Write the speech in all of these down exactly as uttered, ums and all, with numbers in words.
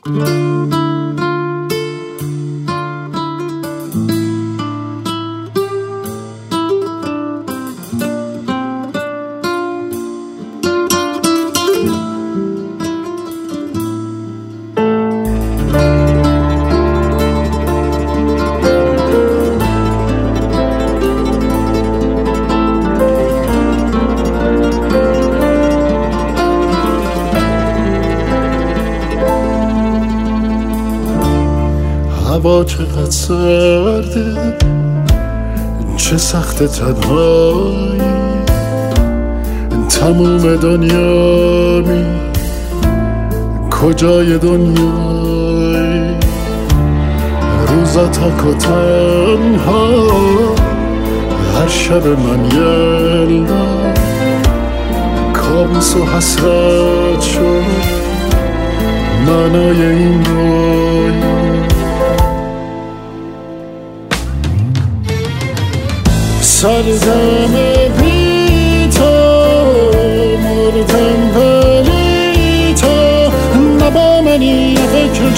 هوا چقدر سرده، چه سخت تنهایی، تموم دنیا می کجای دنیایی، روزا تک و تنها، هر شب من یلدا کابوس و حسرت شد معنای این رویا. سردم بی تو، مردم ولی تو نبا منی فکر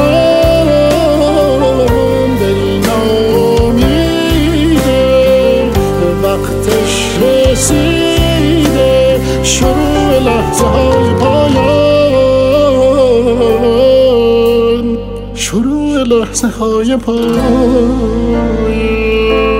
جبران، دل نامیده وقتش رسیده، شروع لحظه های پایان، شروع لحظه های پایان.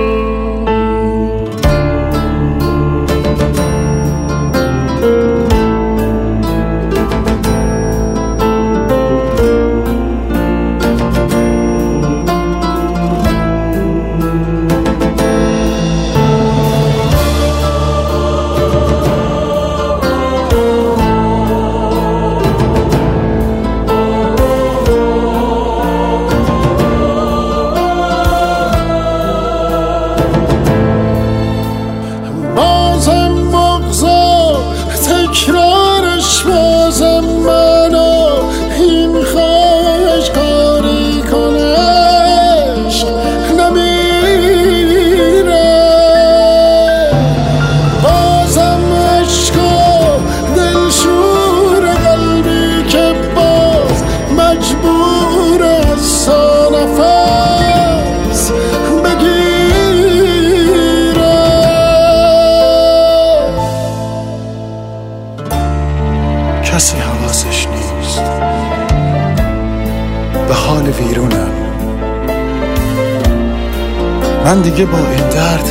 تکرارش بازم منو این خواهش کاری کنه، عشق نمیره، بازم عشق و دلشور قلبی که باز مجبور از تا نفس بگیره. کسی حواسش نیست به حال ویرونم، من دیگه با این درد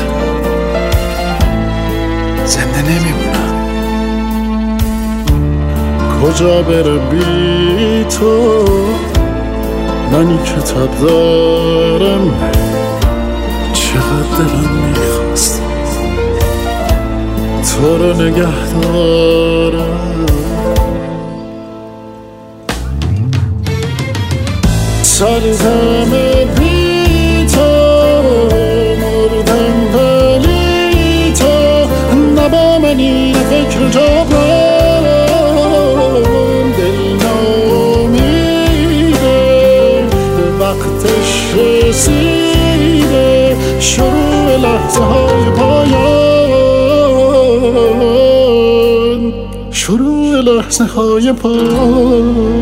زنده نمیمونم. کجا بره بی تو، منی که تب دارم، چقدر دلم میخواست تو رو نگه دارم. سردم بی تو، مردم ولی تو نبا منی فکر جبران، دل نامیده وقتش رسیده، شروع لحظه های پایان، شروع لحظه های پایان.